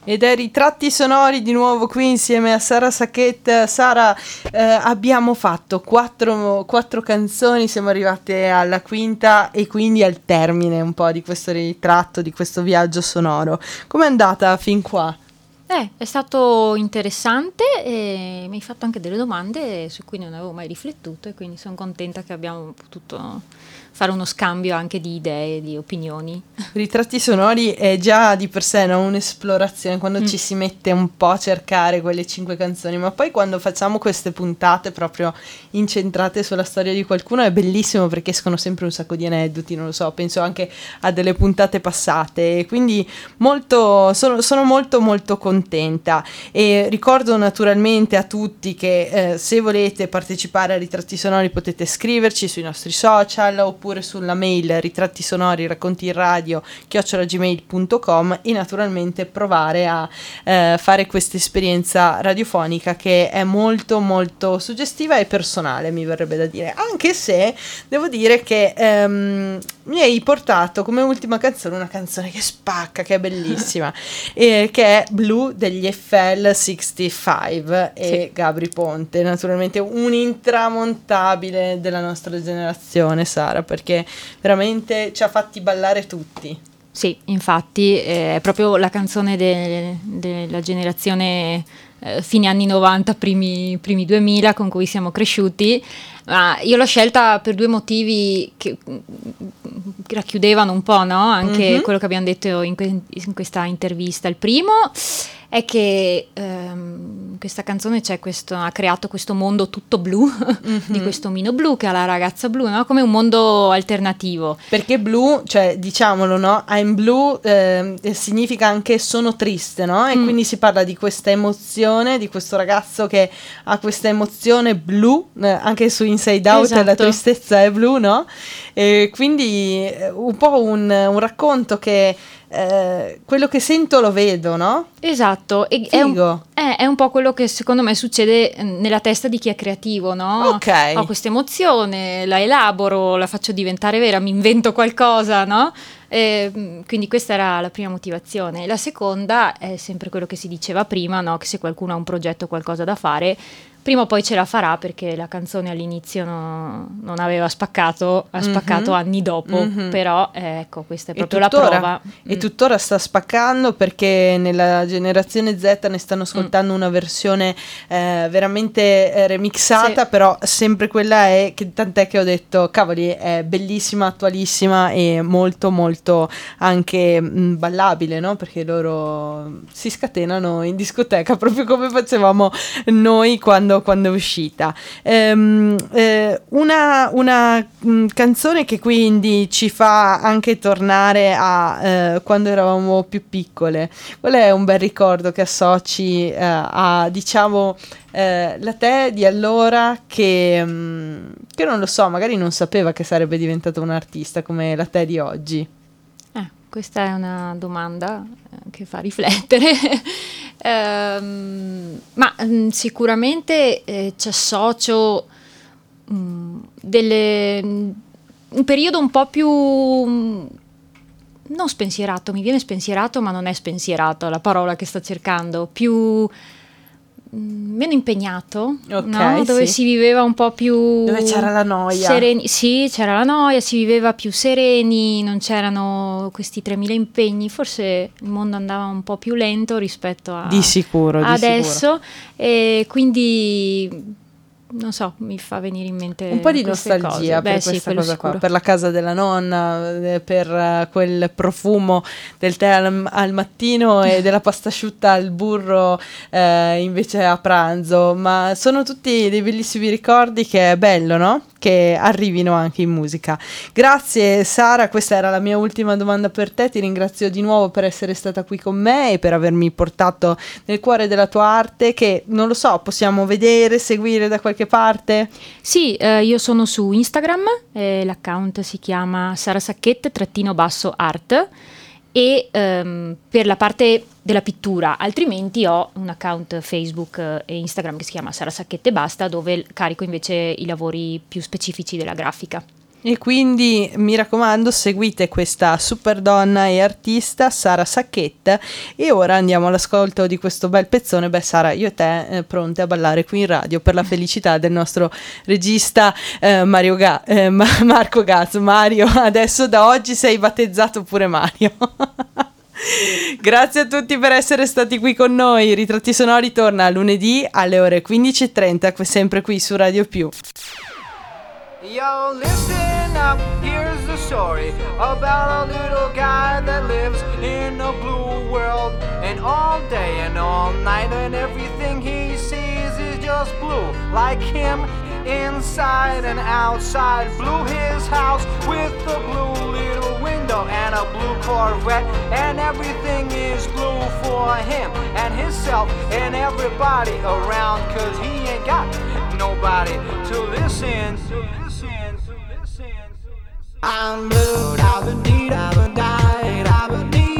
Ed è Ritratti Sonori di nuovo qui insieme a Sara Sacchetta. Sara, abbiamo fatto quattro canzoni, siamo arrivate alla quinta e quindi al termine un po' di questo ritratto, di questo viaggio sonoro. Com'è andata fin qua? È stato interessante e mi hai fatto anche delle domande su cui non avevo mai riflettuto e quindi sono contenta che abbiamo potuto fare uno scambio anche di idee, di opinioni. Ritratti sonori è già di per sé, no, un'esplorazione quando ci si mette un po' a cercare quelle 5 canzoni, ma poi quando facciamo queste puntate proprio incentrate sulla storia di qualcuno è bellissimo perché escono sempre un sacco di aneddoti, non lo so, penso anche a delle puntate passate e quindi sono molto contenta e ricordo naturalmente a tutti che se volete partecipare a Ritratti Sonori potete scriverci sui nostri social oppure sulla mail ritrattisonori racconti in radio @gmail.com e naturalmente provare a fare questa esperienza radiofonica che è molto suggestiva e personale, mi verrebbe da dire, anche se devo dire che mi hai portato come ultima canzone una canzone che spacca, che è bellissima che è Blue degli FL 65 e sì. Gabry Ponte, naturalmente un intramontabile della nostra generazione, Sara, perché veramente ci ha fatti ballare tutti. Sì, infatti è proprio la canzone della generazione fine anni 90, primi 2000 con cui siamo cresciuti. Io l'ho scelta per due motivi che racchiudevano un po', no? Anche quello che abbiamo detto in questa intervista. Il primo è che questa canzone ha creato questo mondo tutto blu di questo omino blu che ha la ragazza blu, no? Come un mondo alternativo. Perché blu, cioè diciamolo, no? I'm blue significa anche sono triste, no? E quindi si parla di questa emozione, di questo ragazzo che ha questa emozione blu, anche su Inside Out, esatto. La tristezza è blu, no? E quindi un po' un racconto che quello che sento lo vedo, no? Esatto, e è un po' quello che secondo me succede nella testa di chi è creativo, no? Ok. Ho questa emozione, la elaboro, la faccio diventare vera, mi invento qualcosa, no? Quindi questa era la prima motivazione. La seconda è sempre quello che si diceva prima, no? Che se qualcuno ha un progetto o qualcosa da fare, prima o poi ce la farà, perché la canzone all'inizio non aveva spaccato, ha spaccato anni dopo, però ecco, questa è proprio la prova. E tuttora sta spaccando, perché nella generazione Z ne stanno ascoltando una versione veramente remixata, sì. Però sempre quella è, che tant'è che ho detto, cavoli, è bellissima, attualissima e molto anche ballabile, no? Perché loro si scatenano in discoteca proprio come facevamo noi quando è uscita. Una canzone che quindi ci fa anche tornare a quando eravamo più piccole. Qual è un bel ricordo che associ a, diciamo, la te di allora che non lo so, magari non sapeva che sarebbe diventata un'artista come la te di oggi? Questa è una domanda che fa riflettere, ma sicuramente ci associo un periodo un po' più non spensierato, mi viene spensierato ma non è spensierato la parola che sto cercando, più meno impegnato, okay, no? Dove si viveva un po' più, dove c'era la noia, sereni. Sì, c'era la noia, si viveva più sereni, non c'erano questi 3000 impegni, forse il mondo andava un po' più lento rispetto a di sicuro adesso, e quindi non so, mi fa venire in mente un po' di nostalgia per questa cosa qua, per la casa della nonna, per quel profumo del tè al mattino e della pasta asciutta al burro invece a pranzo, ma sono tutti dei bellissimi ricordi che è bello, no? Che arrivino anche in musica. Grazie Sara, questa era la mia ultima domanda per te, ti ringrazio di nuovo per essere stata qui con me e per avermi portato nel cuore della tua arte, che non lo so, possiamo vedere, seguire da qualche parte? Sì, io sono su Instagram, l'account si chiama sarasacchette_art e per la parte della pittura, altrimenti ho un account Facebook e Instagram che si chiama Sara Sacchette e basta, dove carico invece i lavori più specifici della grafica. E quindi mi raccomando, seguite questa super donna e artista Sara Sacchetta. E ora andiamo all'ascolto di questo bel pezzone. Beh, Sara, io e te pronte a ballare qui in radio per la felicità del nostro regista Marco Gazzo. Mario, adesso da oggi sei battezzato pure Mario. Grazie a tutti per essere stati qui con noi. Ritratti Sonori torna lunedì alle ore 15:30, sempre qui su Radio Più. Yo, listen up, here's the story about a little guy that lives in a blue world. And all day and all night and everything he sees is just blue. Like him, inside and outside. Blue his house with a blue little window and a blue Corvette. And everything is blue for him and himself and everybody around. Cause he ain't got nobody to listen. I'm blue, I've been died, I've been